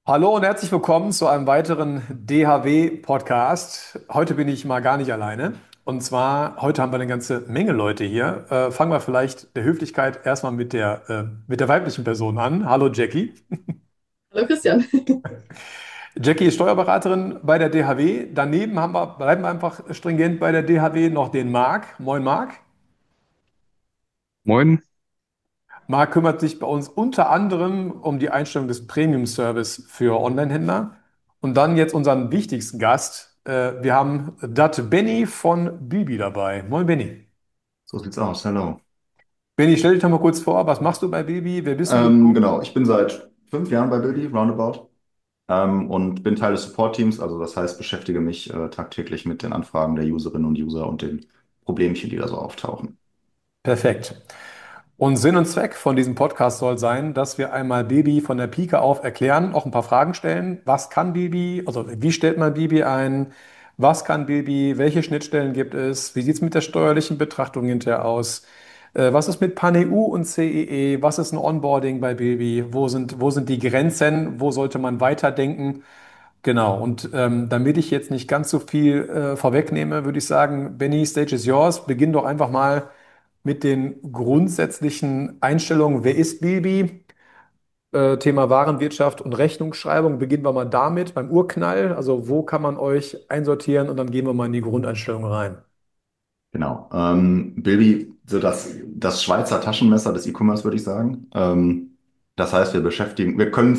Hallo und herzlich willkommen zu einem weiteren DHW-Podcast. Heute bin ich mal gar nicht alleine. Und zwar, heute haben wir eine ganze Menge Leute hier. Fangen wir vielleicht der Höflichkeit erstmal mit der weiblichen Person an. Hallo Jackie. Hallo Christian. Jackie ist Steuerberaterin bei der DHW. Daneben bleiben wir einfach stringent bei der DHW noch den Marc. Moin Marc. Moin. Marc kümmert sich bei uns unter anderem um die Einstellung des Premium-Service für Onlinehändler. Und dann jetzt unseren wichtigsten Gast. Wir haben Dat Benny von Bibi dabei. Moin Benny. So sieht's aus. Hallo. Benny, stell dich doch mal kurz vor. Was machst du bei Bibi? Wer bist du genau? Genau, ich bin seit 5 Jahren bei Bildi, roundabout, und bin Teil des Support-Teams. Also das heißt, beschäftige mich tagtäglich mit den Anfragen der Userinnen und User und den Problemchen, die da so auftauchen. Perfekt. Und Sinn und Zweck von diesem Podcast soll sein, dass wir einmal Bibi von der Pike auf erklären, auch ein paar Fragen stellen. Was kann Bibi? Also wie stellt man Bibi ein? Was kann Bibi? Welche Schnittstellen gibt es? Wie sieht es mit der steuerlichen Betrachtung hinterher aus? Was ist mit PanEU und CEE? Was ist ein Onboarding bei Bibi? Wo sind die Grenzen? Wo sollte man weiterdenken? Genau, und damit ich jetzt nicht ganz so viel vorwegnehme, würde ich sagen, Benny, Stage is yours. Beginn doch einfach mal mit den grundsätzlichen Einstellungen. Wer ist Bibi? Thema Warenwirtschaft und Rechnungsschreibung. Beginnen wir mal damit beim Urknall. Also wo kann man euch einsortieren? Und dann gehen wir mal in die Grundeinstellung rein. Genau. Bilby, so das Schweizer Taschenmesser des E-Commerce, würde ich sagen. Das heißt, wir können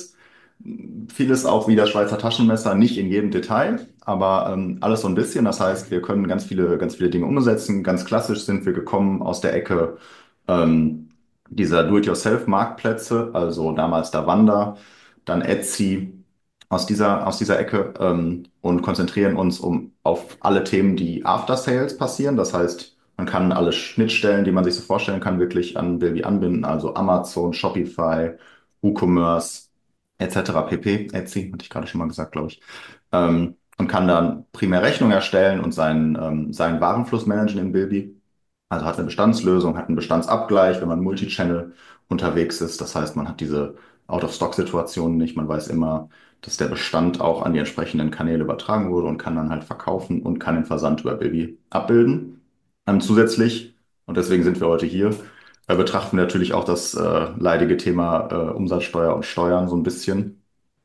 vieles auch wie das Schweizer Taschenmesser, nicht in jedem Detail, aber alles so ein bisschen. Das heißt, wir können ganz viele Dinge umsetzen. Ganz klassisch sind wir gekommen aus der Ecke ähm, dieser Do-it-yourself-Marktplätze, also damals Davanda, dann Etsy aus dieser Ecke und konzentrieren uns auf alle Themen, die After Sales passieren. Das heißt, man kann alle Schnittstellen, die man sich so vorstellen kann, wirklich an Bilby anbinden, also Amazon, Shopify, WooCommerce etc. pp. Etsy, hatte ich gerade schon mal gesagt, glaube ich. Und kann dann primär Rechnung erstellen und seinen Warenfluss managen in Bilby. Also hat eine Bestandslösung, hat einen Bestandsabgleich, wenn man Multichannel unterwegs ist. Das heißt, man hat diese Out-of-Stock-Situationen nicht. Man weiß immer, dass der Bestand auch an die entsprechenden Kanäle übertragen wurde und kann dann halt verkaufen und kann den Versand über Bilby abbilden. Zusätzlich, und deswegen sind wir heute hier, betrachten wir natürlich auch das leidige Thema Umsatzsteuer und Steuern so ein bisschen.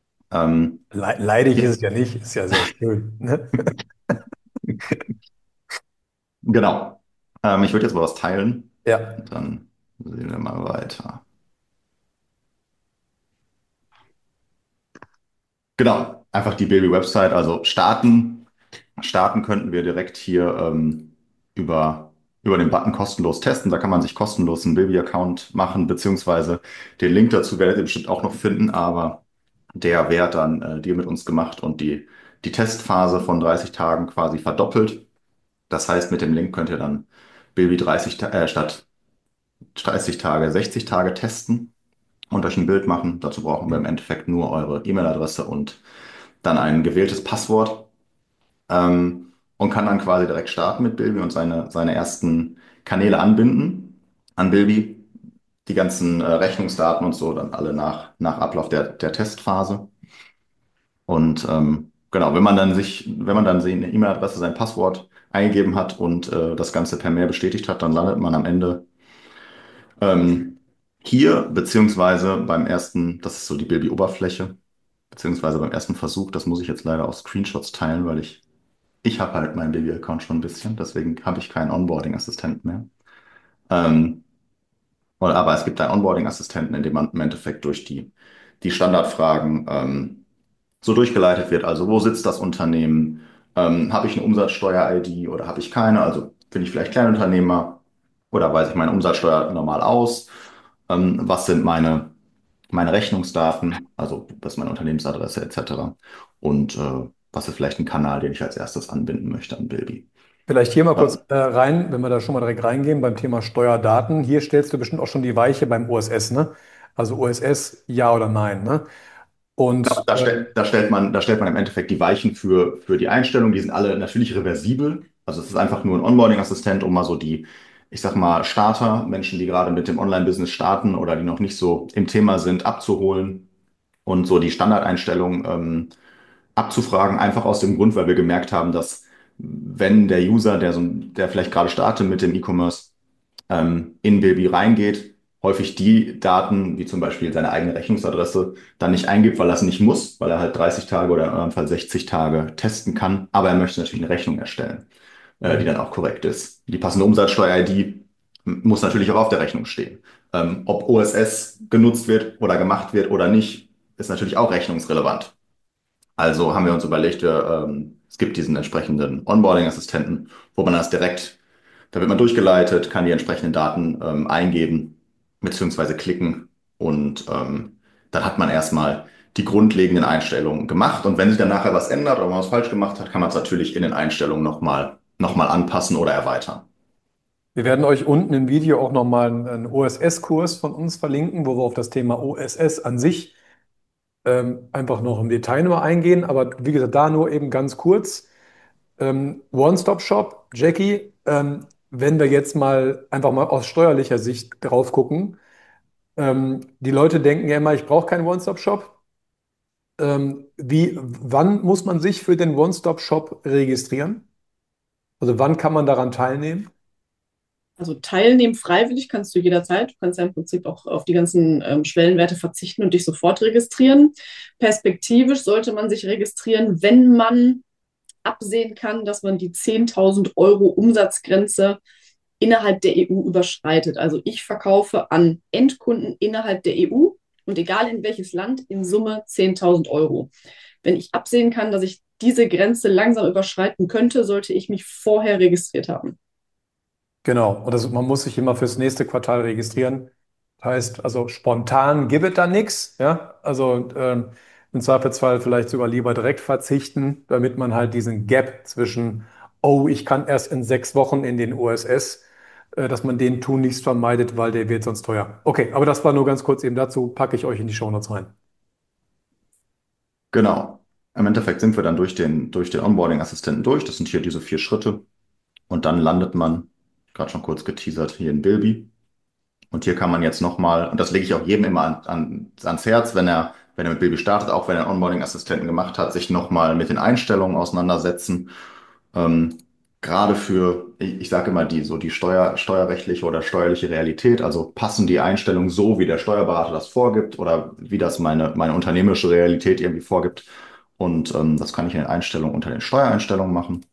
Leidig Ja, ist es ja nicht, ist ja sehr schön. Ne? genau. Ich würde jetzt mal was teilen Ja. und dann sehen wir mal weiter. Genau, einfach die Baby-Website. Also starten könnten wir direkt hier über den Button kostenlos testen. Da kann man sich kostenlos einen Baby-Account machen, beziehungsweise den Link dazu werdet ihr bestimmt auch noch finden, aber der wird dann Deal mit uns gemacht und die Testphase von 30 Tagen quasi verdoppelt. Das heißt, mit dem Link könnt ihr dann Baby statt 30 Tage 60 Tage testen und euch ein Bild machen. Dazu brauchen wir im Endeffekt nur eure E-Mail-Adresse und dann ein gewähltes Passwort und kann dann quasi direkt starten mit Bilby und seine ersten Kanäle anbinden an Bilby. Die ganzen Rechnungsdaten und so dann alle nach Ablauf der Testphase. Und genau, wenn man dann seine E-Mail-Adresse, sein Passwort eingegeben hat und das Ganze per Mail bestätigt hat, dann landet man am Ende ähm, hier, beziehungsweise beim ersten, das ist so die Bilby-Oberfläche, beziehungsweise beim ersten Versuch, das muss ich jetzt leider auf Screenshots teilen, weil ich habe halt meinen Baby-Account schon ein bisschen, deswegen habe ich keinen Onboarding-Assistenten mehr. Ähm, aber es gibt einen Onboarding-Assistenten, in dem man im Endeffekt durch die Standardfragen so durchgeleitet wird. Also wo sitzt das Unternehmen? Habe ich eine Umsatzsteuer-ID oder habe ich keine? Also bin ich vielleicht Kleinunternehmer oder weise ich meine Umsatzsteuer normal aus? Was sind meine Rechnungsdaten? Also was ist meine Unternehmensadresse etc. Und was ist vielleicht ein Kanal, den ich als erstes anbinden möchte an Bilby? Vielleicht hier mal kurz Ja, rein, wenn wir da schon mal direkt reingehen beim Thema Steuerdaten. Hier stellst du bestimmt auch schon die Weiche beim OSS, ne? Also OSS, ja oder nein, ne? Und da stellt man im Endeffekt die Weichen für die Einstellung. Die sind alle natürlich reversibel. Also es ist einfach nur ein Onboarding-Assistent, um mal so ich sag mal, Starter, Menschen, die gerade mit dem Online-Business starten oder die noch nicht so im Thema sind, abzuholen. und so die Standardeinstellungen abzufragen, einfach aus dem Grund, weil wir gemerkt haben, dass wenn der User, der vielleicht gerade startet mit dem E-Commerce, in Bilby reingeht, häufig die Daten, wie zum Beispiel seine eigene Rechnungsadresse, dann nicht eingibt, weil er es nicht muss, weil er halt 30 Tage oder in eurem Fall 60 Tage testen kann. Aber er möchte natürlich eine Rechnung erstellen, die dann auch korrekt ist. Die passende Umsatzsteuer-ID muss natürlich auch auf der Rechnung stehen. Ob OSS genutzt wird oder gemacht wird oder nicht, ist natürlich auch rechnungsrelevant. Also haben wir uns überlegt, es gibt diesen entsprechenden Onboarding-Assistenten, wo man das direkt, da wird man durchgeleitet, kann die entsprechenden Daten eingeben beziehungsweise klicken und dann hat man erstmal die grundlegenden Einstellungen gemacht und wenn sich dann nachher was ändert oder man was falsch gemacht hat, kann man es natürlich in den Einstellungen noch mal anpassen oder erweitern. Wir werden euch unten im Video auch nochmal einen OSS-Kurs von uns verlinken, wo wir auf das Thema OSS an sich einfach noch im Detail nur eingehen. Aber wie gesagt, da nur eben ganz kurz. One-Stop-Shop, Jackie, wenn wir jetzt mal einfach mal aus steuerlicher Sicht drauf gucken. Die Leute denken ja immer, ich brauche keinen One-Stop-Shop. Wann muss man sich für den One-Stop-Shop registrieren? Also wann kann man daran teilnehmen? Also teilnehmen freiwillig kannst du jederzeit. Du kannst ja im Prinzip auch auf die ganzen Schwellenwerte verzichten und dich sofort registrieren. Perspektivisch sollte man sich registrieren, wenn man absehen kann, dass man die 10.000 Euro Umsatzgrenze innerhalb der EU überschreitet. Also ich verkaufe an Endkunden innerhalb der EU und egal in welches Land in Summe 10.000 Euro. Wenn ich absehen kann, dass ich diese Grenze langsam überschreiten könnte, sollte ich mich vorher registriert haben. Genau, und man muss sich immer fürs nächste Quartal registrieren. Heißt, also spontan gibt es da nichts. Ja? Also im Zweifelsfall vielleicht sogar lieber direkt verzichten, damit man halt diesen Gap zwischen, oh, ich kann erst in 6 Wochen in den OSS, dass man den tunlichst vermeidet, weil der wird sonst teuer. Okay, aber das war nur ganz kurz eben dazu, packe ich euch in die Shownotes rein. Genau. Im Endeffekt sind wir dann durch den Onboarding-Assistenten durch. Das sind hier diese 4 Schritte. Und dann landet man, gerade schon kurz geteasert, hier in Bilby. Und hier kann man jetzt nochmal, und das lege ich auch jedem immer ans Herz, wenn er mit Bilby startet, auch wenn er einen Onboarding-Assistenten gemacht hat, sich nochmal mit den Einstellungen auseinandersetzen. Ähm, Gerade für, ich sage immer, die steuerrechtliche oder steuerliche Realität, also passen die Einstellungen so, wie der Steuerberater das vorgibt oder wie das meine unternehmerische Realität irgendwie vorgibt. Und das kann ich in den Einstellungen unter den Steuereinstellungen machen.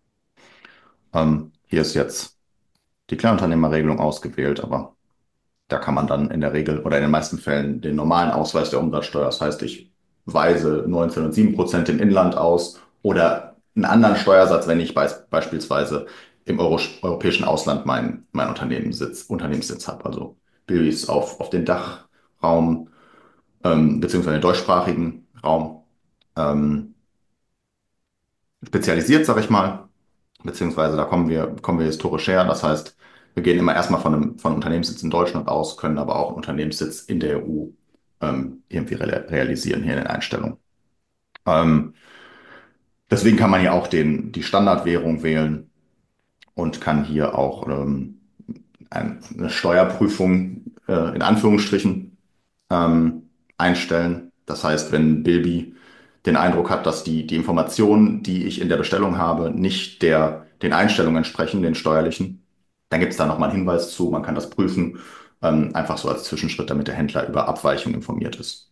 Hier ist jetzt die Kleinunternehmerregelung ausgewählt, aber da kann man dann in der Regel oder in den meisten Fällen den normalen Ausweis der Umsatzsteuer. Das heißt, ich weise 19,7% im Inland aus oder einen anderen Steuersatz, wenn ich beispielsweise im europäischen Ausland mein Unternehmenssitz habe. Also Bilby ist auf den Dachraum beziehungsweise den deutschsprachigen Raum ähm, spezialisiert, sag ich mal, beziehungsweise da kommen wir historisch her. Das heißt, wir gehen immer erstmal von Unternehmenssitz in Deutschland aus, können aber auch einen Unternehmenssitz in der EU irgendwie realisieren hier in den Einstellungen. Ähm, Deswegen kann man hier auch die Standardwährung wählen und kann hier auch eine Steuerprüfung in Anführungsstrichen einstellen. Das heißt, wenn Bilby den Eindruck hat, dass die Informationen, die ich in der Bestellung habe, nicht den Einstellungen entsprechen, den steuerlichen, dann gibt es da nochmal einen Hinweis zu. Man kann das prüfen, einfach so als Zwischenschritt, damit der Händler über Abweichungen informiert ist.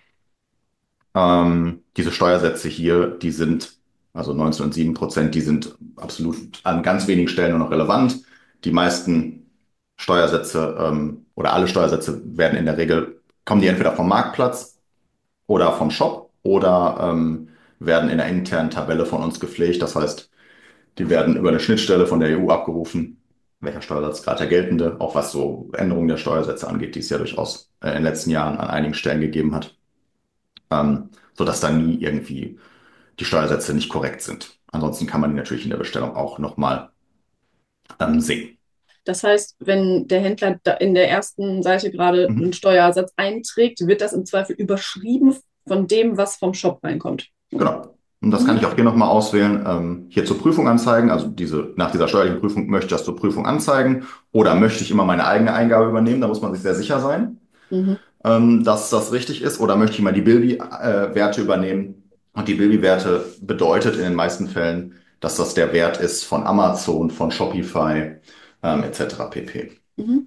Diese Steuersätze hier, die sind, also 19,7%, die sind absolut an ganz wenigen Stellen nur noch relevant. Die meisten Steuersätze oder alle Steuersätze werden in der Regel, kommen die entweder vom Marktplatz oder vom Shop oder werden in der internen Tabelle von uns gepflegt. Das heißt, die werden über eine Schnittstelle von der EU abgerufen, welcher Steuersatz gerade der geltende, auch was so Änderungen der Steuersätze angeht, die es ja durchaus in den letzten Jahren an einigen Stellen gegeben hat, sodass da nie irgendwie die Steuersätze nicht korrekt sind. Ansonsten kann man die natürlich in der Bestellung auch nochmal sehen. Das heißt, wenn der Händler in der ersten Seite gerade einen Mhm. Steuersatz einträgt, wird das im Zweifel überschrieben von dem, was vom Shop reinkommt. Genau. Und das kann Mhm. ich auch hier nochmal auswählen. Hier zur Prüfung anzeigen. Also nach dieser steuerlichen Prüfung möchte ich das zur Prüfung anzeigen. Oder möchte ich immer meine eigene Eingabe übernehmen? Da muss man sich sehr sicher sein. Mhm. Dass das richtig ist, oder möchte ich mal die Bilby-Werte übernehmen? Und die Bilby-Werte bedeutet in den meisten Fällen, dass das der Wert ist von Amazon, von Shopify, etc. pp. Mhm.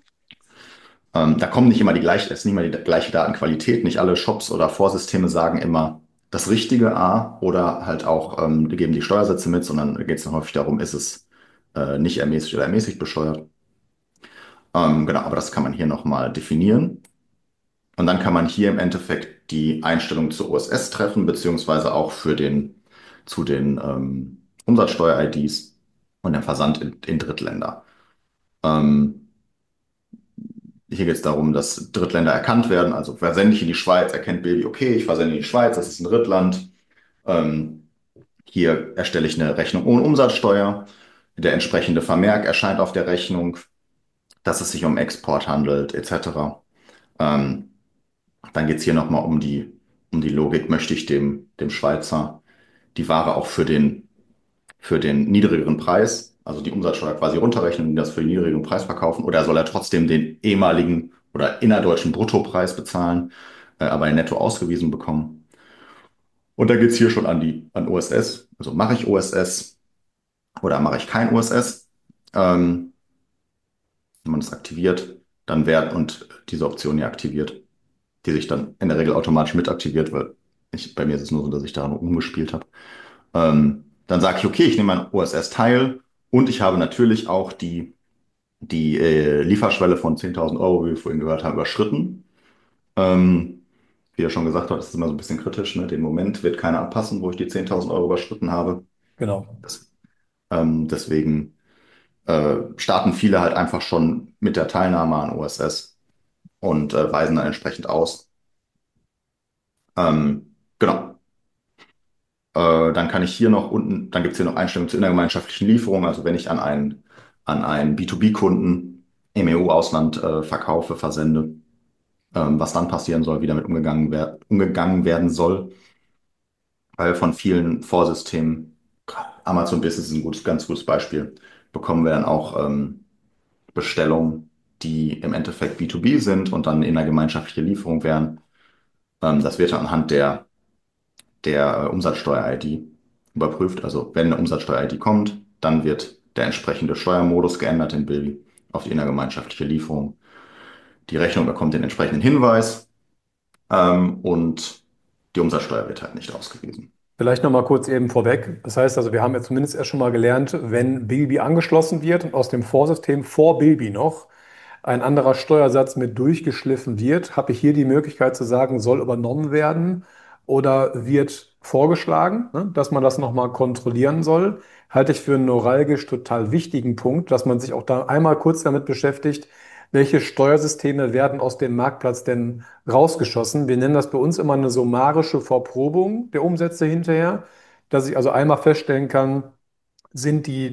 Da kommen nicht immer es ist nicht immer die gleiche Datenqualität. Nicht alle Shops oder Vorsysteme sagen immer das richtige A oder halt auch, die geben die Steuersätze mit, sondern da geht es dann häufig darum, ist es nicht ermäßigt oder ermäßigt besteuert. Genau, aber das kann man hier nochmal definieren. Und dann kann man hier im Endeffekt die Einstellung zur OSS treffen, beziehungsweise auch zu den Umsatzsteuer-IDs und dem Versand in Drittländer. Ähm, Hier geht es darum, dass Drittländer erkannt werden. Also versende ich in die Schweiz, erkennt Bilby, okay, ich versende in die Schweiz, das ist ein Drittland. Ähm, Hier erstelle ich eine Rechnung ohne Umsatzsteuer. Der entsprechende Vermerk erscheint auf der Rechnung, dass es sich um Export handelt, etc. Ähm, Dann geht es hier nochmal um die Logik, möchte ich dem Schweizer die Ware auch für den niedrigeren Preis, also die Umsatzsteuer quasi runterrechnen und das für den niedrigeren Preis verkaufen, oder soll er trotzdem den ehemaligen oder innerdeutschen Bruttopreis bezahlen, aber netto ausgewiesen bekommen? Und da geht es hier schon an OSS. Also mache ich OSS oder mache ich kein OSS? Ähm, Wenn man es aktiviert, dann werden und diese Option hier aktiviert, die sich dann in der Regel automatisch mit aktiviert, weil bei mir ist es nur so, dass ich daran umgespielt habe. Dann sage ich, okay, ich nehme an OSS teil und ich habe natürlich auch die Lieferschwelle von 10.000 Euro, wie wir vorhin gehört haben, überschritten. Ähm, Wie er schon gesagt hat, das ist immer so ein bisschen kritisch. Ne? Den Moment wird keiner abpassen, wo ich die 10.000 Euro überschritten habe. Genau. Das, deswegen starten viele halt einfach schon mit der Teilnahme an OSS und weisen dann entsprechend aus. Genau. Dann kann ich hier noch unten, dann gibt es hier noch Einstellungen zur innergemeinschaftlichen Lieferung. Also wenn ich an einen B2B-Kunden im EU-Ausland verkaufe, versende, was dann passieren soll, wie damit umgegangen werden soll, weil von vielen Vorsystemen, Amazon Business ist ein ganz gutes Beispiel, bekommen wir dann auch Bestellungen, die im Endeffekt B2B sind und dann in einer gemeinschaftlichen Lieferung wären. Das wird dann anhand der Umsatzsteuer-ID überprüft. Also wenn eine Umsatzsteuer-ID kommt, dann wird der entsprechende Steuermodus geändert in Bilby auf die innergemeinschaftliche Lieferung. Die Rechnung bekommt den entsprechenden Hinweis und die Umsatzsteuer wird halt nicht ausgewiesen. Vielleicht noch mal kurz eben vorweg. Das heißt also, wir haben jetzt zumindest erst schon mal gelernt, wenn Bilby angeschlossen wird und aus dem Vorsystem vor Bilby noch ein anderer Steuersatz mit durchgeschliffen wird, habe ich hier die Möglichkeit zu sagen, soll übernommen werden oder wird vorgeschlagen, ne, dass man das nochmal kontrollieren soll. Halte ich für einen neuralgisch total wichtigen Punkt, dass man sich auch da einmal kurz damit beschäftigt, welche Steuersysteme werden aus dem Marktplatz denn rausgeschossen. Wir nennen das bei uns immer eine summarische Verprobung der Umsätze hinterher, dass ich also einmal feststellen kann, sind die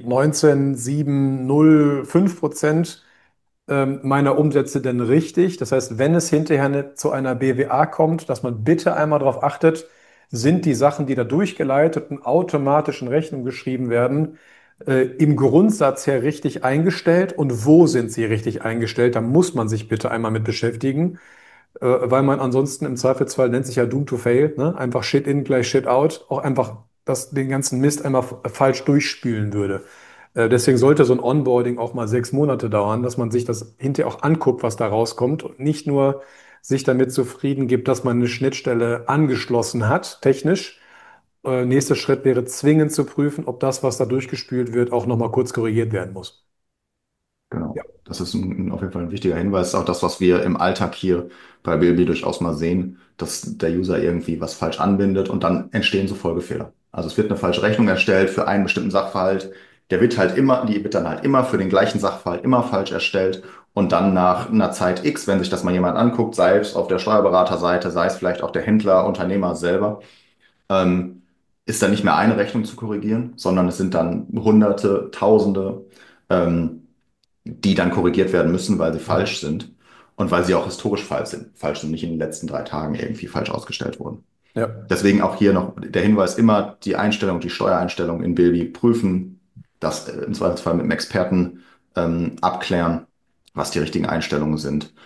19,705% meiner Umsätze denn richtig? Das heißt, wenn es hinterher zu einer BWA kommt, dass man bitte einmal darauf achtet, sind die Sachen, die da durchgeleitet und automatisch in Rechnung geschrieben werden, im Grundsatz her richtig eingestellt und wo sind sie richtig eingestellt? Da muss man sich bitte einmal mit beschäftigen, weil man ansonsten im Zweifelsfall nennt sich ja Doom to Fail, ne? Einfach Shit in gleich Shit out, auch einfach den ganzen Mist einmal falsch durchspülen würde. Deswegen sollte so ein Onboarding auch mal 6 Monate dauern, dass man sich das hinterher auch anguckt, was da rauskommt und nicht nur sich damit zufrieden gibt, dass man eine Schnittstelle angeschlossen hat, technisch. Nächster Schritt wäre zwingend zu prüfen, ob das, was da durchgespült wird, auch nochmal kurz korrigiert werden muss. Ja, Genau. Das ist auf jeden Fall ein wichtiger Hinweis. Auch das, was wir im Alltag hier bei BLB durchaus mal sehen, dass der User irgendwie was falsch anbindet und dann entstehen so Folgefehler. Also es wird eine falsche Rechnung erstellt für einen bestimmten Sachverhalt. Die wird dann halt immer für den gleichen Sachverhalt immer falsch erstellt. Und dann nach einer Zeit X, wenn sich das mal jemand anguckt, sei es auf der Steuerberaterseite, sei es vielleicht auch der Händler, Unternehmer selber, ähm, ist dann nicht mehr eine Rechnung zu korrigieren, sondern es sind dann Hunderte, Tausende. Die dann korrigiert werden müssen, weil sie falsch sind und weil sie auch historisch falsch sind, nicht in den letzten 3 Tagen irgendwie falsch ausgestellt wurden. ja. Deswegen auch hier noch der Hinweis, immer die Einstellung, die Steuereinstellung in Bilby prüfen, das im Zweifelsfall mit einem Experten abklären, was die richtigen Einstellungen sind.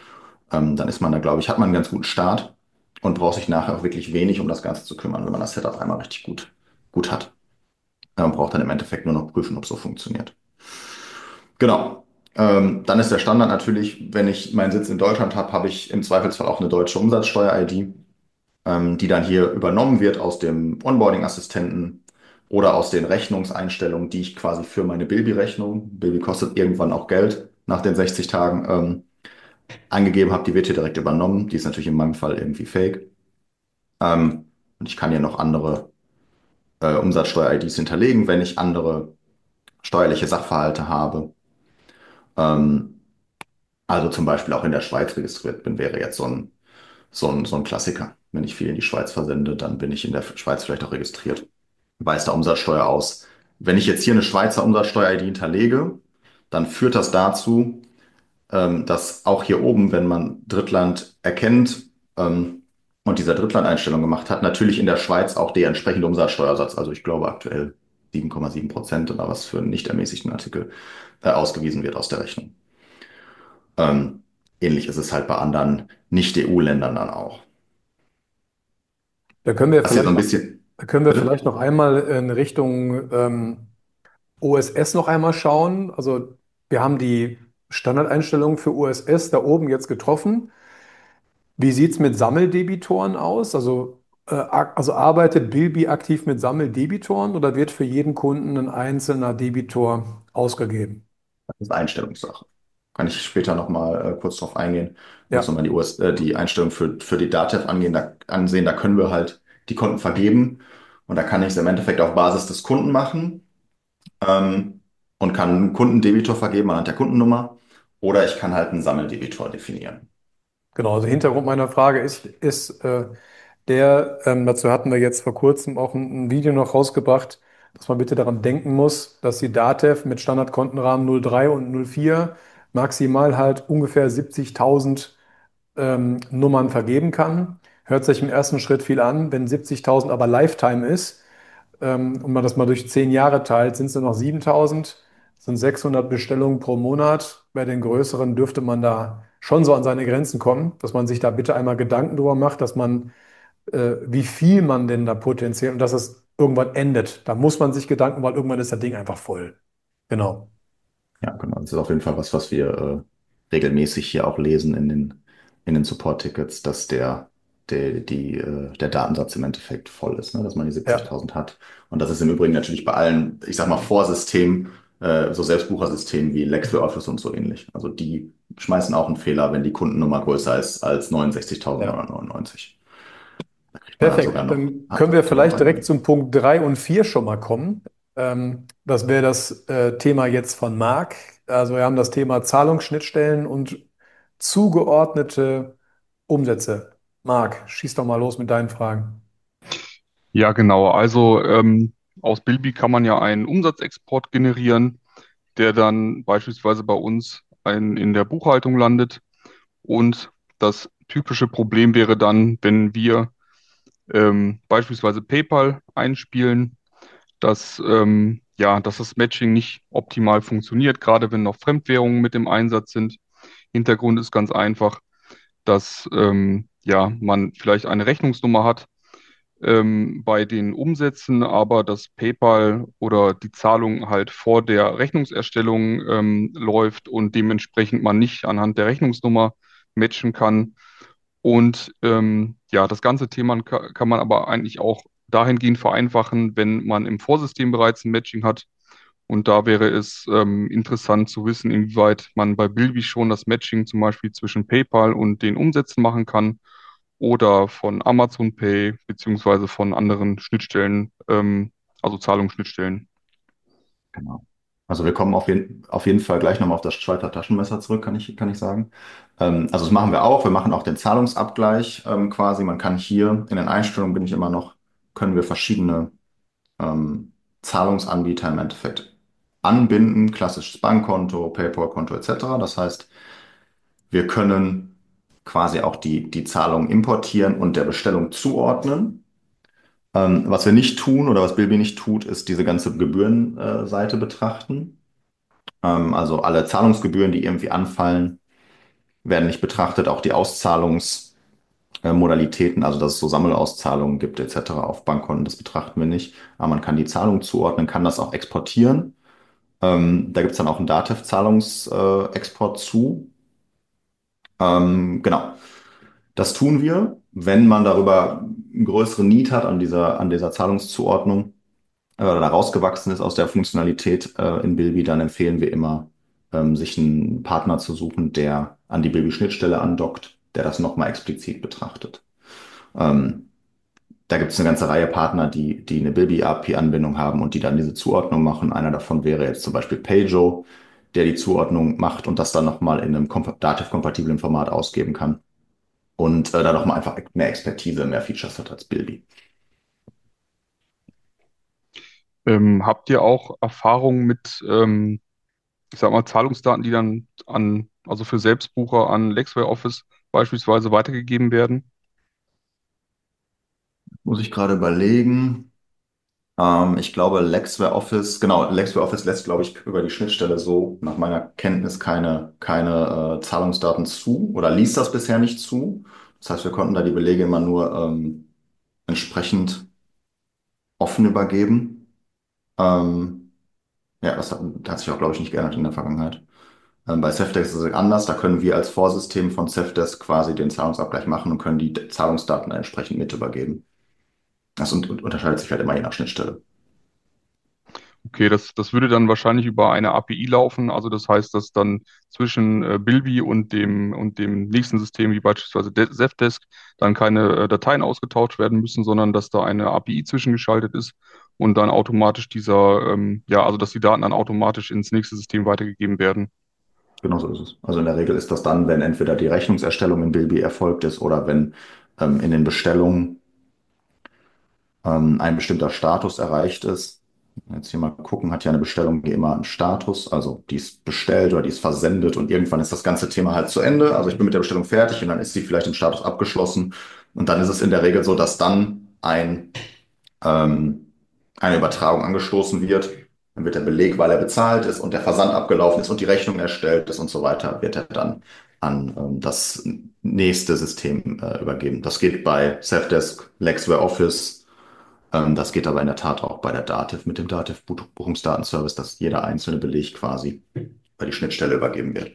Dann ist man da, glaube ich, hat man einen ganz guten Start und braucht sich nachher auch wirklich wenig um das Ganze zu kümmern, wenn man das Setup einmal richtig gut hat. Man braucht dann im Endeffekt nur noch prüfen, ob es so funktioniert. Genau. Dann ist der Standard natürlich, wenn ich meinen Sitz in Deutschland habe, habe ich im Zweifelsfall auch eine deutsche Umsatzsteuer-ID, die dann hier übernommen wird aus dem Onboarding-Assistenten oder aus den Rechnungseinstellungen, die ich quasi für meine Bilby-Rechnung, Bilby kostet irgendwann auch Geld nach den 60 Tagen, angegeben habe. Die wird hier direkt übernommen. Die ist natürlich in meinem Fall irgendwie fake. Und ich kann hier noch andere Umsatzsteuer-IDs hinterlegen, wenn ich andere steuerliche Sachverhalte habe. Ähm, also zum Beispiel auch in der Schweiz registriert bin, wäre jetzt so ein Klassiker. Wenn ich viel in die Schweiz versende, dann bin ich in der Schweiz vielleicht auch registriert. Weist da Umsatzsteuer aus. Wenn ich jetzt hier eine Schweizer Umsatzsteuer-ID hinterlege, dann führt das dazu, dass auch hier oben, wenn man Drittland erkennt und dieser Drittlandeinstellung gemacht hat, natürlich in der Schweiz auch der entsprechende Umsatzsteuersatz, also ich glaube aktuell 7,7% oder was für einen nicht ermäßigten Artikel ausgewiesen wird aus der Rechnung. Ähm, Ähnlich ist es halt bei anderen Nicht-EU-Ländern dann auch. Da können wir Das ist jetzt so vielleicht ein noch, bisschen, da können wir bitte? vielleicht noch einmal in Richtung OSS noch einmal schauen. Also wir haben die Standardeinstellungen für OSS da oben jetzt getroffen. Wie sieht es mit Sammeldebitoren aus? Also arbeitet Bilby aktiv mit Sammeldebitoren oder wird für jeden Kunden ein einzelner Debitor ausgegeben? Das ist Einstellungssache. Kann ich später nochmal kurz drauf eingehen. Muss Ja, nochmal die Einstellung für die Datev ansehen. Da können wir halt die Konten vergeben. Und da kann ich es im Endeffekt auf Basis des Kunden machen und kann einen Kundendebitor vergeben anhand der Kundennummer. Oder ich kann halt einen Sammeldebitor definieren. genau. Also Hintergrund meiner Frage ist, dazu hatten wir jetzt vor kurzem auch ein Video noch rausgebracht, dass man bitte daran denken muss, dass die DATEV mit Standardkontenrahmen 03 und 04 maximal halt ungefähr 70.000 Nummern vergeben kann. Hört sich im ersten Schritt viel an, wenn 70.000 aber Lifetime ist, und man das mal durch 10 Jahre teilt, sind es nur noch 7.000, sind 600 Bestellungen pro Monat. Bei den größeren dürfte man da schon so an seine Grenzen kommen, dass man sich da bitte einmal Gedanken drüber macht, wie viel man denn da potenziell und dass es irgendwann endet. Da muss man sich Gedanken, weil irgendwann ist das Ding einfach voll. Genau. Ja, genau. Das ist auf jeden Fall was wir regelmäßig hier auch lesen in den Support-Tickets, dass der Datensatz im Endeffekt voll ist, ne? Dass man die Ja, 70.000 hat. Und das ist im Übrigen natürlich bei allen, ich sag mal, Vorsystemen, so Selbstbuchersystemen wie LexOffice und so ähnlich. Also die schmeißen auch einen Fehler, wenn die Kundennummer größer ist als ja. 69.999. Da kriegt man dann sogar Perfekt. noch, Dann können wir sogar noch vielleicht direkt einen. zum Punkt 3 und 4 schon mal kommen. Das wäre das Thema jetzt von Marc. Also wir haben das Thema Zahlungsschnittstellen und zugeordnete Umsätze. Marc, schieß doch mal los mit deinen Fragen. Ja, genau. Also aus Bilby kann man ja einen Umsatzexport generieren, der dann beispielsweise bei uns in der Buchhaltung landet. Und das typische Problem wäre dann, wenn wir beispielsweise PayPal einspielen, dass das Matching nicht optimal funktioniert, gerade wenn noch Fremdwährungen mit im Einsatz sind. Hintergrund ist ganz einfach, dass man vielleicht eine Rechnungsnummer hat bei den Umsätzen, aber das PayPal oder die Zahlung halt vor der Rechnungserstellung läuft und dementsprechend man nicht anhand der Rechnungsnummer matchen kann. Und das ganze Thema kann man aber eigentlich auch dahingehend vereinfachen, wenn man im Vorsystem bereits ein Matching hat. Und da wäre es interessant zu wissen, inwieweit man bei Bilby schon das Matching zum Beispiel zwischen PayPal und den Umsätzen machen kann oder von Amazon Pay beziehungsweise von anderen Schnittstellen, also Zahlungsschnittstellen. Genau. Also wir kommen auf jeden Fall gleich nochmal auf das Schweizer Taschenmesser zurück, kann ich sagen. Also das machen wir auch. Wir machen auch den Zahlungsabgleich quasi. Man kann hier in den Einstellungen können wir verschiedene Zahlungsanbieter im Endeffekt anbinden. Klassisches Bankkonto, PayPal-Konto etc. Das heißt, wir können quasi auch die Zahlung importieren und der Bestellung zuordnen. Was wir nicht tun oder was Bilby nicht tut, ist diese ganze Gebührenseite betrachten. Also alle Zahlungsgebühren, die irgendwie anfallen, werden nicht betrachtet. Auch die Auszahlungsmodalitäten, also dass es so Sammelauszahlungen gibt etc. auf Bankkonten, das betrachten wir nicht. Aber man kann die Zahlung zuordnen, kann das auch exportieren. Da gibt es dann auch einen Datev-Zahlungsexport zu. Genau. Das tun wir, wenn man darüber einen größeren Need hat an dieser Zahlungszuordnung oder da rausgewachsen ist aus der Funktionalität in Bilby, dann empfehlen wir immer, sich einen Partner zu suchen, der an die Bilby-Schnittstelle andockt, der das nochmal explizit betrachtet. Ähm, Da gibt es eine ganze Reihe Partner, die eine Bilby-API-Anbindung haben und die dann diese Zuordnung machen. Einer davon wäre jetzt zum Beispiel Pajo, der die Zuordnung macht und das dann nochmal in einem Dativ-kompatiblen Format ausgeben kann und da nochmal einfach mehr Expertise, mehr Features hat als Bilby. Habt ihr auch Erfahrungen mit, ich sag mal, Zahlungsdaten, die dann also für Selbstbucher an Lexware Office beispielsweise weitergegeben werden? Muss ich gerade überlegen. Ich glaube, Lexware Office lässt, glaube ich, über die Schnittstelle so nach meiner Kenntnis keine Zahlungsdaten zu oder ließ das bisher nicht zu. Das heißt, wir konnten da die Belege immer nur entsprechend offen übergeben. Ähm, ja, hat sich auch, glaube ich, nicht geändert in der Vergangenheit. Bei Safdesk ist es anders. Da können wir als Vorsystem von Safdesk quasi den Zahlungsabgleich machen und können die Zahlungsdaten entsprechend mit übergeben. Das unterscheidet sich halt immer je nach Schnittstelle. Okay, das würde dann wahrscheinlich über eine API laufen. Also das heißt, dass dann zwischen Bilby und dem nächsten System, wie beispielsweise Zefdesk, dann keine Dateien ausgetauscht werden müssen, sondern dass da eine API zwischengeschaltet ist und dann automatisch also dass die Daten dann automatisch ins nächste System weitergegeben werden. Genau so ist es. Also in der Regel ist das dann, wenn entweder die Rechnungserstellung in Bilby erfolgt ist oder wenn in den Bestellungen ein bestimmter Status erreicht ist. Jetzt hier mal gucken, hat ja eine Bestellung hier immer einen Status, also die ist bestellt oder die ist versendet und irgendwann ist das ganze Thema halt zu Ende. Also ich bin mit der Bestellung fertig und dann ist sie vielleicht im Status abgeschlossen und dann ist es in der Regel so, dass dann ähm, eine Übertragung angestoßen wird. Dann wird der Beleg, weil er bezahlt ist und der Versand abgelaufen ist und die Rechnung erstellt ist und so weiter, wird er dann an das nächste System übergeben. Das geht bei Safdesk, Lexware Office. Das geht aber in der Tat auch bei der Dativ mit dem Dativ Buchungsdatenservice, dass jeder einzelne Beleg quasi über die Schnittstelle übergeben wird.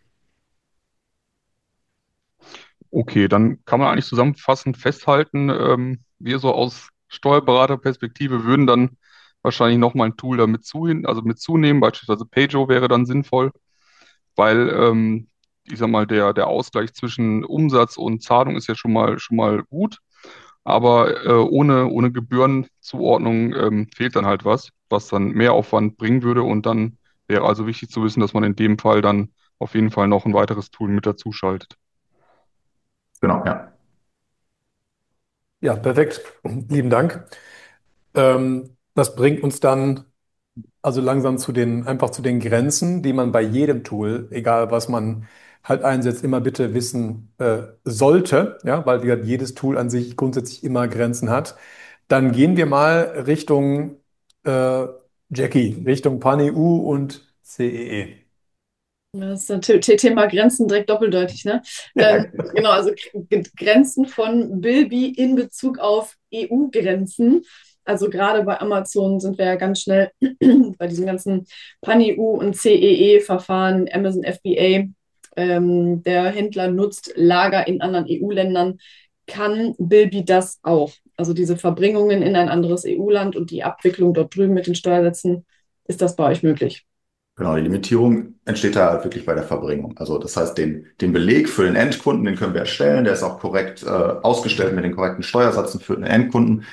Okay, dann kann man eigentlich zusammenfassend festhalten, wir so aus Steuerberaterperspektive würden dann wahrscheinlich nochmal ein Tool damit also mit zunehmen, beispielsweise Pajo wäre dann sinnvoll, weil ich sag mal, der Ausgleich zwischen Umsatz und Zahlung ist ja schon mal gut, aber ohne Gebührenzuordnung fehlt dann halt was dann mehr Aufwand bringen würde und dann wäre also wichtig zu wissen, dass man in dem Fall dann auf jeden Fall noch ein weiteres Tool mit dazu schaltet. Genau, ja. Ja, perfekt. Lieben Dank. Das bringt uns dann also langsam einfach zu den Grenzen, die man bei jedem Tool, egal was man halt einsetzt, immer bitte wissen sollte, ja, weil wie gesagt, jedes Tool an sich grundsätzlich immer Grenzen hat. Dann gehen wir mal Richtung äh, Jackie, Richtung PanEU und CEE. Das ist ein Thema Grenzen direkt doppeldeutig, ne? Ja, Genau, also Grenzen von Bilby in Bezug auf EU-Grenzen. Also gerade bei Amazon sind wir ja ganz schnell bei diesen ganzen PAN-EU und CEE-Verfahren, Amazon FBA. Der Händler nutzt Lager in anderen EU-Ländern. Kann Bilby das auch? Also diese Verbringungen in ein anderes EU-Land und die Abwicklung dort drüben mit den Steuersätzen, ist das bei euch möglich? Genau, die Limitierung entsteht da halt wirklich bei der Verbringung. Also das heißt, den Beleg für den Endkunden, den können wir erstellen, der ist auch korrekt ausgestellt mit den korrekten Steuersätzen für den Endkunden.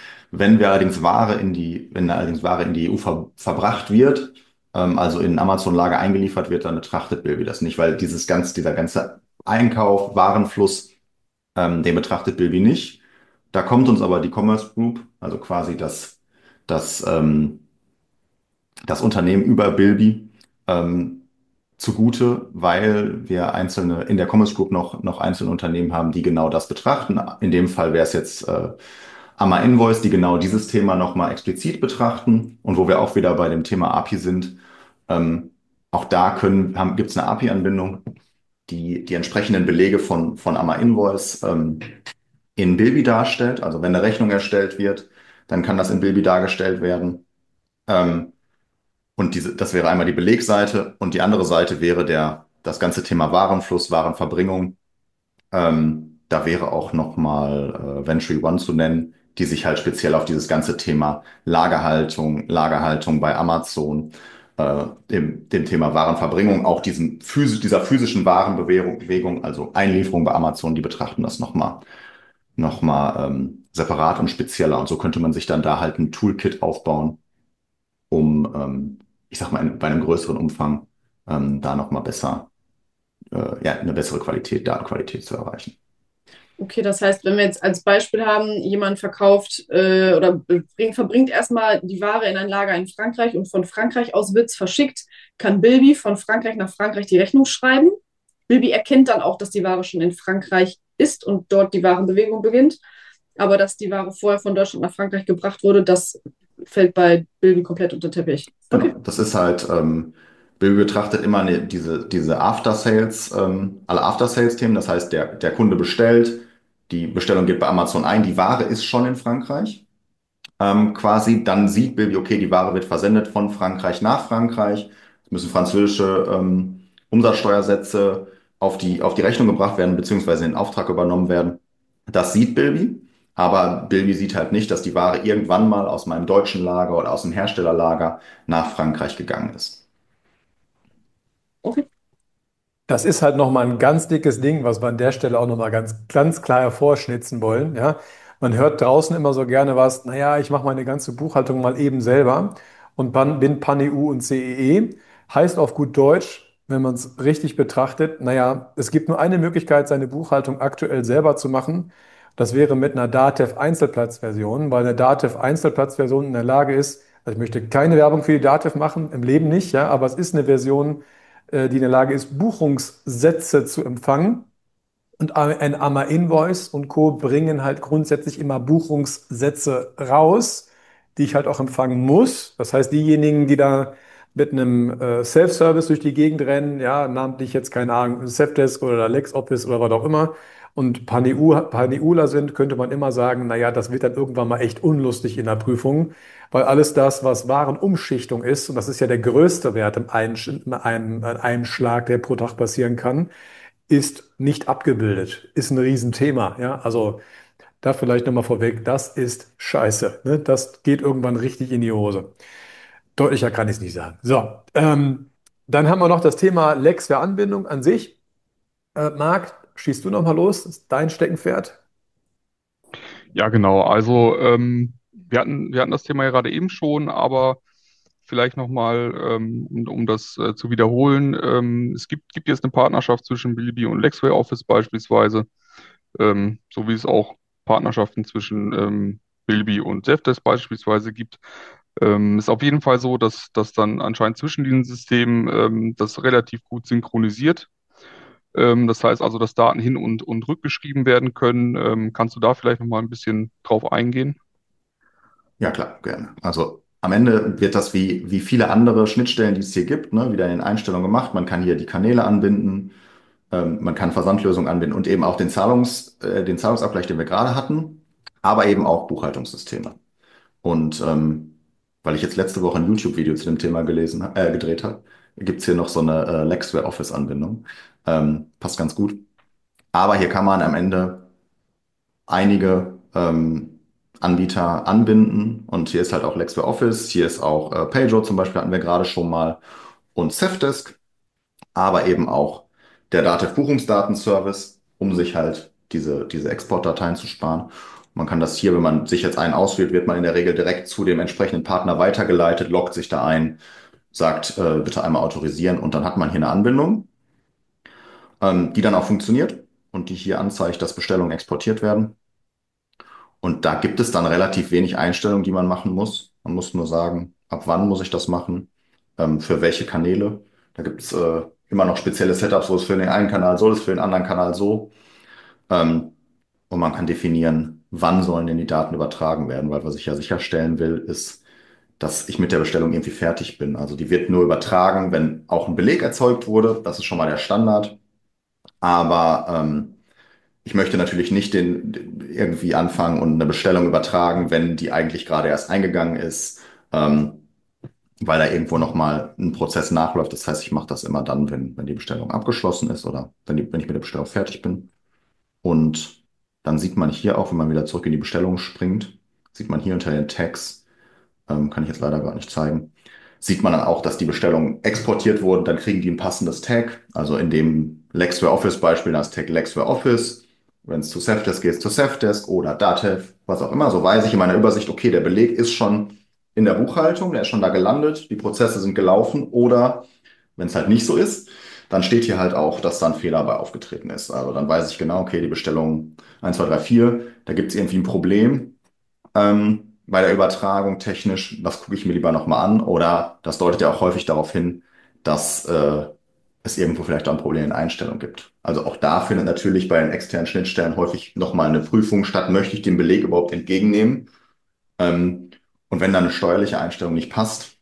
Wenn allerdings Ware in die EU verbracht wird, also in Amazon-Lager eingeliefert wird, dann betrachtet Bilby das nicht, weil dieser ganze Einkauf, Warenfluss, den betrachtet Bilby nicht. Da kommt uns aber die Commerce Group, also quasi das Unternehmen über Bilby, ähm, zugute, weil wir in der Commerce Group noch einzelne Unternehmen haben, die genau das betrachten. In dem Fall wäre es jetzt Amma Invoice, die genau dieses Thema nochmal explizit betrachten und wo wir auch wieder bei dem Thema API sind. Ähm, Auch da gibt es eine API-Anbindung, die entsprechenden Belege von AMA-Invoice in Bilby darstellt. Also wenn eine Rechnung erstellt wird, dann kann das in Bilby dargestellt werden. Ähm, und das wäre einmal die Belegseite und die andere Seite wäre das ganze Thema Warenfluss, Warenverbringung. Da wäre auch nochmal Venturi One zu nennen, die sich halt speziell auf dieses ganze Thema Lagerhaltung bei Amazon, dem Thema Warenverbringung, auch dieser physischen Warenbewegung, also Einlieferung bei Amazon, die betrachten das nochmal separat und spezieller. Und so könnte man sich dann da halt ein Toolkit aufbauen, um, ich sag mal, bei einem größeren Umfang da nochmal ja, eine bessere Datenqualität zu erreichen. Okay, das heißt, wenn wir jetzt als Beispiel haben, jemand verkauft oder verbringt erstmal die Ware in ein Lager in Frankreich und von Frankreich aus wird es verschickt, kann Bilby von Frankreich nach Frankreich die Rechnung schreiben. Bilby erkennt dann auch, dass die Ware schon in Frankreich ist und dort die Warenbewegung beginnt. Aber dass die Ware vorher von Deutschland nach Frankreich gebracht wurde, das fällt bei Bilby komplett unter den Teppich. Genau, Okay. das ist halt, Bill betrachtet immer diese After-Sales, alle After-Sales-Themen. Das heißt, der Kunde bestellt, die Bestellung geht bei Amazon ein, die Ware ist schon in Frankreich. Quasi, dann sieht Bill, okay, die Ware wird versendet von Frankreich nach Frankreich. Es müssen französische Umsatzsteuersätze auf die Rechnung gebracht werden, beziehungsweise in Auftrag übernommen werden. Das sieht Bilby, aber Bilby sieht halt nicht, dass die Ware irgendwann mal aus meinem deutschen Lager oder aus dem Herstellerlager nach Frankreich gegangen ist. Okay. Das ist halt nochmal ein ganz dickes Ding, was wir an der Stelle auch nochmal ganz klar hervorschnitzen wollen. Ja? Man hört draußen immer so gerne was, naja, ich mache meine ganze Buchhaltung mal eben selber und bin Pan-EU und CEE. Heißt auf gut Deutsch, wenn man es richtig betrachtet, naja, es gibt nur eine Möglichkeit, seine Buchhaltung aktuell selber zu machen. Das wäre mit einer DATEV-Einzelplatzversion, weil eine DATEV-Einzelplatzversion in der Lage ist, also ich möchte keine Werbung für die DATEV machen, im Leben nicht, ja, aber es ist eine Version, die in der Lage ist, Buchungssätze zu empfangen. Und ein AMA-Invoice und Co. bringen halt grundsätzlich immer Buchungssätze raus, die ich halt auch empfangen muss. Das heißt, diejenigen, die da mit einem Self-Service durch die Gegend rennen, ja, namentlich jetzt keine Ahnung, Safdesk oder LexOffice oder was auch immer, und Pan-EUler sind, könnte man immer sagen, naja, das wird dann irgendwann mal echt unlustig in der Prüfung, weil alles das, was Warenumschichtung ist, und das ist ja der größte Wert im Einschlag, der pro Tag passieren kann, ist nicht abgebildet. Ist ein Riesenthema. Ja? Also da vielleicht nochmal vorweg, das ist scheiße. Ne? Das geht irgendwann richtig in die Hose. Deutlicher kann ich es nicht sagen. So, dann haben wir noch das Thema Lexware-Anbindung an sich. Marc, schießt du nochmal los? Das ist dein Steckenpferd. Ja, genau. Also wir hatten das Thema ja gerade eben schon, aber vielleicht nochmal, um das zu wiederholen. Es gibt jetzt eine Partnerschaft zwischen Bilby und Lexware Office beispielsweise, so wie es auch Partnerschaften zwischen Bilby und Zendesk beispielsweise gibt. Ist auf jeden Fall so, dass dann anscheinend zwischen diesen Systemen das relativ gut synchronisiert. Das heißt also, dass Daten hin und rückgeschrieben werden können. Kannst du da vielleicht nochmal ein bisschen drauf eingehen? Ja, klar, gerne. Also am Ende wird das wie viele andere Schnittstellen, die es hier gibt, ne, wieder in den Einstellungen gemacht. Man kann hier die Kanäle anbinden, man kann Versandlösungen anbinden und eben auch den Zahlungsabgleich, den wir gerade hatten, aber eben auch Buchhaltungssysteme. Und weil ich jetzt letzte Woche ein YouTube-Video zu dem Thema gedreht habe, gibt's hier noch so eine Lexware Office-Anbindung. Passt ganz gut. Aber hier kann man am Ende einige Anbieter anbinden und hier ist halt auch Lexware Office, hier ist auch Pagero zum Beispiel, hatten wir gerade schon mal und Safdesk, aber eben auch der Datev Buchungsdatenservice, um sich halt diese Exportdateien zu sparen. Man kann das hier, wenn man sich jetzt einen auswählt, wird man in der Regel direkt zu dem entsprechenden Partner weitergeleitet, loggt sich da ein, sagt, bitte einmal autorisieren und dann hat man hier eine Anbindung, die dann auch funktioniert und die hier anzeigt, dass Bestellungen exportiert werden. Und da gibt es dann relativ wenig Einstellungen, die man machen muss. Man muss nur sagen, ab wann muss ich das machen, für welche Kanäle. Da gibt es immer noch spezielle Setups, wo es für den einen Kanal so ist, für den anderen Kanal so. Ähm, und man kann definieren, wann sollen denn die Daten übertragen werden, weil was ich ja sicherstellen will, ist, dass ich mit der Bestellung irgendwie fertig bin. Also die wird nur übertragen, wenn auch ein Beleg erzeugt wurde. Das ist schon mal der Standard. Aber ich möchte natürlich nicht irgendwie anfangen und eine Bestellung übertragen, wenn die eigentlich gerade erst eingegangen ist, ähm, weil da irgendwo nochmal ein Prozess nachläuft. Das heißt, ich mache das immer dann, wenn die Bestellung abgeschlossen ist oder wenn ich mit der Bestellung fertig bin. Und dann sieht man hier auch, wenn man wieder zurück in die Bestellung springt, sieht man hier unter den Tags, kann ich jetzt leider gar nicht zeigen, sieht man dann auch, dass die Bestellungen exportiert wurden. Dann kriegen die ein passendes Tag. Also in dem Lexware Office Beispiel das Tag Lexware Office. Wenn es zu Safdesk geht, es zu Safdesk oder Datev, was auch immer. So weiß ich in meiner Übersicht, okay, der Beleg ist schon in der Buchhaltung, der ist schon da gelandet, die Prozesse sind gelaufen. Oder wenn es halt nicht so ist, dann steht hier halt auch, dass da ein Fehler bei aufgetreten ist. Also dann weiß ich genau, okay, die Bestellung 1, 2, 3, 4, da gibt es irgendwie ein Problem bei der Übertragung technisch, das gucke ich mir lieber nochmal an. Oder das deutet ja auch häufig darauf hin, dass es irgendwo vielleicht auch ein Problem in Einstellung gibt. Also auch da findet natürlich bei den externen Schnittstellen häufig nochmal eine Prüfung statt, möchte ich den Beleg überhaupt entgegennehmen? Ähm, und wenn da eine steuerliche Einstellung nicht passt,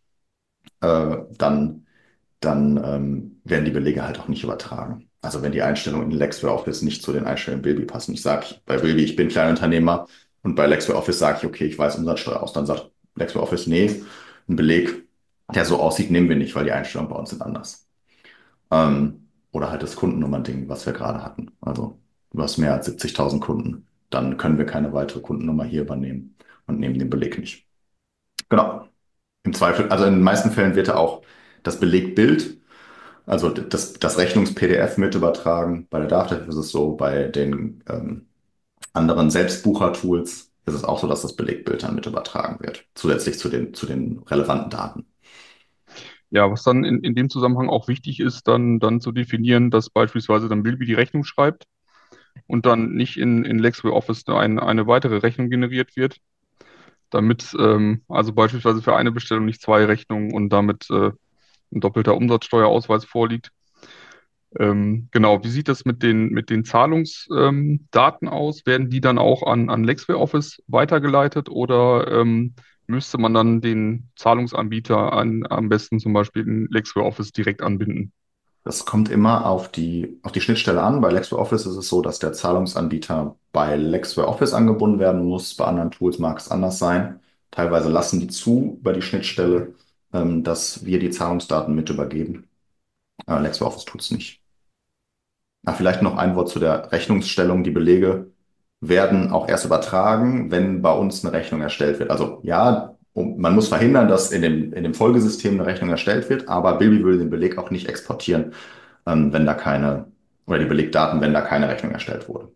dann werden die Belege halt auch nicht übertragen. Also wenn die Einstellungen in Lexware Office nicht zu den Einstellungen in Bilby passen. Ich sage bei Bilby, ich bin Kleinunternehmer und bei Lexware Office sage ich, okay, ich weiß Umsatzsteuer aus. Dann sagt Lexware Office, nee, ein Beleg, der so aussieht, nehmen wir nicht, weil die Einstellungen bei uns sind anders. Oder halt das Kundennummern-Ding, was wir gerade hatten. Also du hast mehr als 70.000 Kunden. Dann können wir keine weitere Kundennummer hier übernehmen und nehmen den Beleg nicht. Genau. Im Zweifel, also in den meisten Fällen wird da auch das Belegbild, also das Rechnungs-PDF mit übertragen. Bei der Datev ist es so, bei den anderen Selbstbucher-Tools ist es auch so, dass das Belegbild dann mit übertragen wird, zusätzlich zu den relevanten Daten. Ja, was dann in dem Zusammenhang auch wichtig ist, dann zu definieren, dass beispielsweise dann Bilby die Rechnung schreibt und dann nicht in Lexware Office eine weitere Rechnung generiert wird, damit also beispielsweise für eine Bestellung nicht zwei Rechnungen und damit ein doppelter Umsatzsteuerausweis vorliegt. Genau, wie sieht das mit den Zahlungsdaten aus? Werden die dann auch an Lexware Office weitergeleitet oder müsste man dann den Zahlungsanbieter am besten zum Beispiel in Lexware Office direkt anbinden? Das kommt immer auf die Schnittstelle an. Bei Lexware Office ist es so, dass der Zahlungsanbieter bei Lexware Office angebunden werden muss. Bei anderen Tools mag es anders sein. Teilweise lassen die zu über die Schnittstelle, dass wir die Zahlungsdaten mit übergeben. Lexware Office tut es nicht. Vielleicht noch ein Wort zu der Rechnungsstellung. Die Belege werden auch erst übertragen, wenn bei uns eine Rechnung erstellt wird. Also ja, man muss verhindern, dass in dem Folgesystem eine Rechnung erstellt wird, aber Bilby würde den Beleg auch nicht exportieren, wenn da keine, oder die Belegdaten, wenn da keine Rechnung erstellt wurde.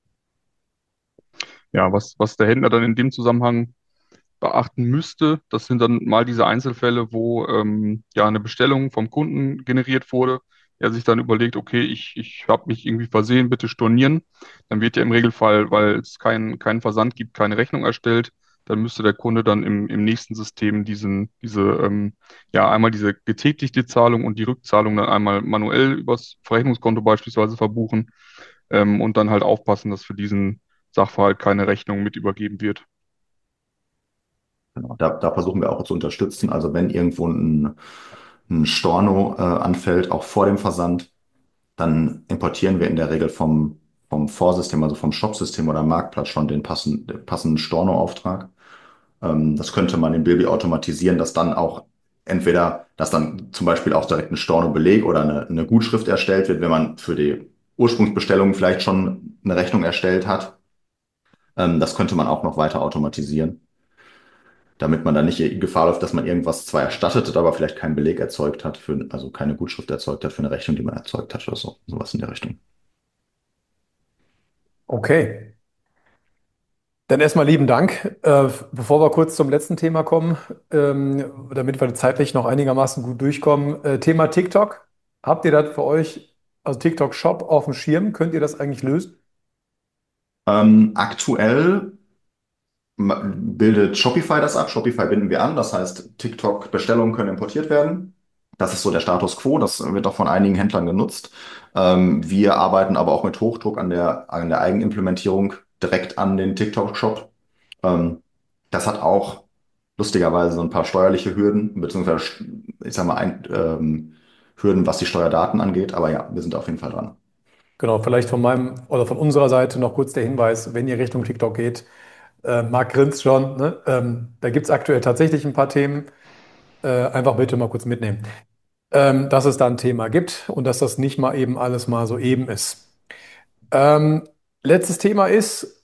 Ja, was der Händler dann in dem Zusammenhang beachten müsste, das sind dann mal diese Einzelfälle, wo ja eine Bestellung vom Kunden generiert wurde. Er sich dann überlegt, okay, ich habe mich irgendwie versehen, bitte stornieren. Dann wird ja im Regelfall, weil es keinen Versand gibt, keine Rechnung erstellt. Dann müsste der Kunde dann im nächsten System ja, einmal diese getätigte Zahlung und die Rückzahlung dann einmal manuell übers Verrechnungskonto beispielsweise verbuchen und dann halt aufpassen, dass für diesen Sachverhalt keine Rechnung mit übergeben wird. Genau. Da versuchen wir auch zu unterstützen. Also wenn irgendwo ein Storno anfällt, auch vor dem Versand, dann importieren wir in der Regel vom Vorsystem, also vom Shopsystem oder Marktplatz schon den passenden Stornoauftrag. Das könnte man in Bilby automatisieren, dass dann zum Beispiel auch direkt ein Stornobeleg oder eine Gutschrift erstellt wird, wenn man für die Ursprungsbestellung vielleicht schon eine Rechnung erstellt hat. Das könnte man auch noch weiter automatisieren, damit man dann nicht in Gefahr läuft, dass man irgendwas zwar erstattet hat, aber vielleicht keinen Beleg erzeugt hat, also keine Gutschrift erzeugt hat für eine Rechnung, die man erzeugt hat oder so, sowas in der Richtung. Okay. Dann erstmal lieben Dank. Bevor wir kurz zum letzten Thema kommen, damit wir zeitlich noch einigermaßen gut durchkommen. Thema TikTok. Habt ihr das für euch, also TikTok Shop auf dem Schirm? Könnt ihr das eigentlich lösen? Aktuell bildet Shopify das ab. Shopify binden wir an. Das heißt, TikTok-Bestellungen können importiert werden. Das ist so der Status quo. Das wird auch von einigen Händlern genutzt. Wir arbeiten aber auch mit Hochdruck an der Eigenimplementierung direkt an den TikTok-Shop. Das hat auch lustigerweise so ein paar steuerliche Hürden, beziehungsweise, ich sag mal, Hürden, was die Steuerdaten angeht. Aber ja, wir sind auf jeden Fall dran. Genau, vielleicht von meinem oder von unserer Seite noch kurz der Hinweis, wenn ihr Richtung TikTok geht, Marc grinst schon, ne? Da gibt es aktuell tatsächlich ein paar Themen. Einfach bitte mal kurz mitnehmen. Dass es da ein Thema gibt und dass das nicht mal eben alles mal so eben ist. Ähm, Letztes Thema ist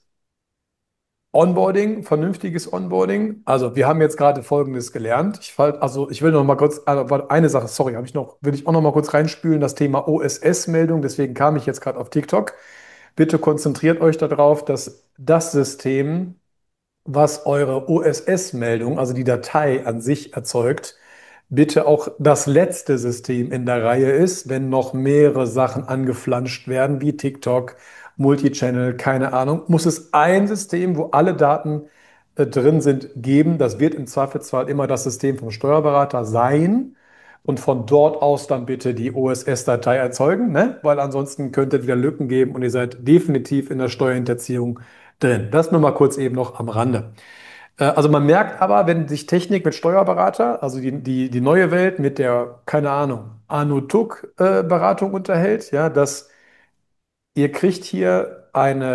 Onboarding, vernünftiges Onboarding. Also wir haben jetzt gerade Folgendes gelernt. Also ich will noch mal kurz, warte, eine Sache, sorry, will ich auch noch mal kurz reinspülen, das Thema OSS-Meldung. Deswegen kam ich jetzt gerade auf TikTok. Bitte konzentriert euch darauf, dass das System, was eure OSS-Meldung, also die Datei an sich erzeugt, bitte auch das letzte System in der Reihe ist, wenn noch mehrere Sachen angeflanscht werden, wie TikTok, Multichannel, keine Ahnung, muss es ein System, wo alle Daten drin sind, geben. Das wird im Zweifelsfall immer das System vom Steuerberater sein. Und von dort aus dann bitte die OSS-Datei erzeugen, ne? Weil ansonsten könnte es wieder Lücken geben und ihr seid definitiv in der Steuerhinterziehung drin. Das nur mal kurz eben noch am Rande. Also man merkt aber, wenn sich Technik mit Steuerberater, also die neue Welt mit der, keine Ahnung, Arno-Tuck-Beratung unterhält, ja, dass ihr kriegt hier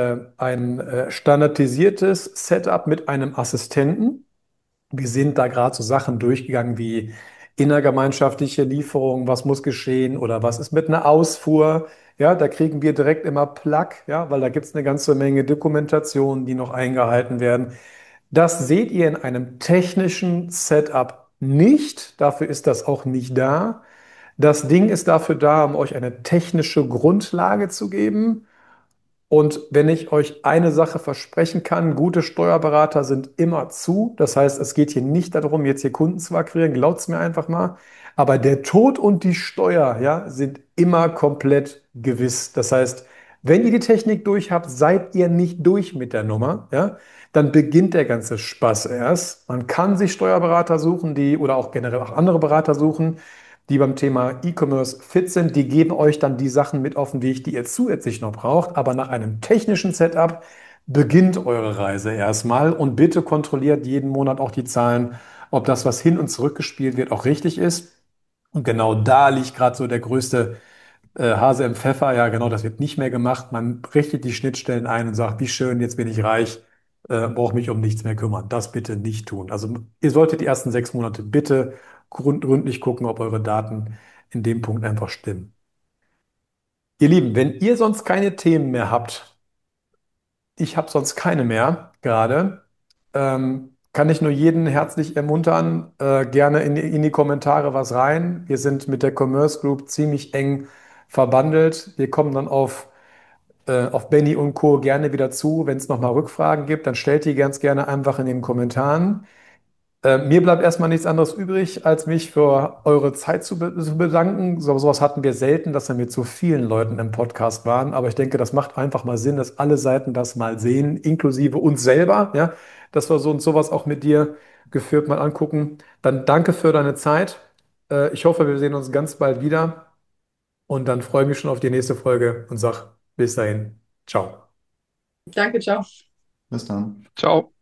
ein standardisiertes Setup mit einem Assistenten. Wir sind da gerade so Sachen durchgegangen wie innergemeinschaftliche Lieferung, was muss geschehen oder was ist mit einer Ausfuhr. Ja, da kriegen wir direkt immer Plug, ja, weil da gibt es eine ganze Menge Dokumentationen, die noch eingehalten werden. Das seht ihr in einem technischen Setup nicht. Dafür ist das auch nicht da. Das Ding ist dafür da, um euch eine technische Grundlage zu geben. Und wenn ich euch eine Sache versprechen kann, gute Steuerberater sind immer zu. Das heißt, es geht hier nicht darum, jetzt hier Kunden zu akquirieren, glaubt's mir einfach mal. Aber der Tod und die Steuer, ja, sind immer komplett gewiss. Das heißt, wenn ihr die Technik durch habt, seid ihr nicht durch mit der Nummer, ja. Dann beginnt der ganze Spaß erst. Man kann sich Steuerberater suchen, die oder auch generell auch andere Berater suchen, die beim Thema E-Commerce fit sind, die geben euch dann die Sachen mit auf den Weg, die ihr zusätzlich noch braucht. Aber nach einem technischen Setup beginnt eure Reise erstmal und bitte kontrolliert jeden Monat auch die Zahlen, ob das, was hin und zurück gespielt wird, auch richtig ist. Und genau da liegt gerade so der größte Hase im Pfeffer. Ja, genau, das wird nicht mehr gemacht. Man richtet die Schnittstellen ein und sagt, wie schön, jetzt bin ich reich, brauche mich um nichts mehr kümmern. Das bitte nicht tun. Also ihr solltet die ersten 6 Monate bitte gründlich gucken, ob eure Daten in dem Punkt einfach stimmen. Ihr Lieben, wenn ihr sonst keine Themen mehr habt, ich habe sonst keine mehr gerade, kann ich nur jeden herzlich ermuntern, gerne in die Kommentare was rein. Wir sind mit der Commerce Group ziemlich eng verbandelt. Wir kommen dann auf Benny und Co. gerne wieder zu. Wenn es nochmal Rückfragen gibt, dann stellt die ganz gerne einfach in den Kommentaren. Mir bleibt erstmal nichts anderes übrig, als mich für eure Zeit zu bedanken. Sowas hatten wir selten, dass wir mit so vielen Leuten im Podcast waren. Aber ich denke, das macht einfach mal Sinn, dass alle Seiten das mal sehen, inklusive uns selber, ja, dass wir so und sowas auch mit dir geführt mal angucken. Dann danke für deine Zeit. Ich hoffe, wir sehen uns ganz bald wieder. Und dann freue ich mich schon auf die nächste Folge und sag bis dahin. Ciao. Danke, ciao. Bis dann. Ciao.